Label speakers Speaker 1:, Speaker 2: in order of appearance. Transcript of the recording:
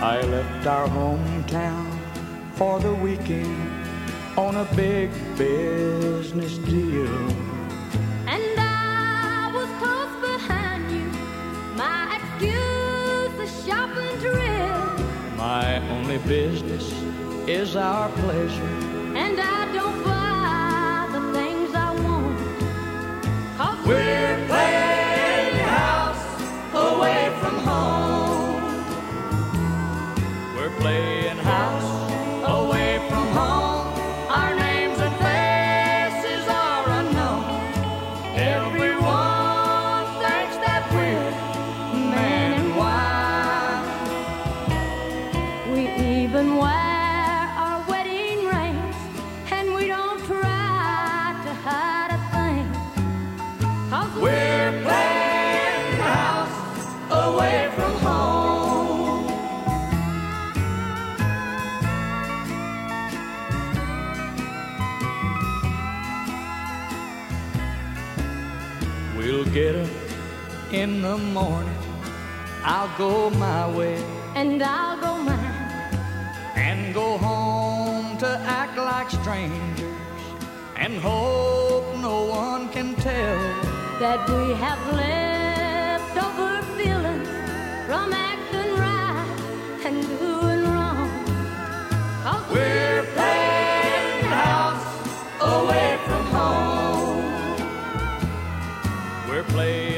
Speaker 1: I left our hometown for the weekend on a big business deal.
Speaker 2: And I was close behind you. My excuse, the shopping drill.
Speaker 1: My only business is our pleasure.
Speaker 2: And I don't buy the things I want. 'Cause
Speaker 1: We're playing house away from home. We're playing house away from home. Our names and faces are unknown. Everyone thinks that we're man and wife.
Speaker 2: we even wear our wedding rings, and we don't try to hide a thing. 'Cause
Speaker 1: We're playing house away from home. We'll get up in the morning. I'll go my way
Speaker 2: and I'll go mine.
Speaker 1: and go home to act like strangers and hope no one can tell
Speaker 2: That we have leftover feelings from acting right and doing wrong. 'Cause
Speaker 1: we're playing house away from home. We're playing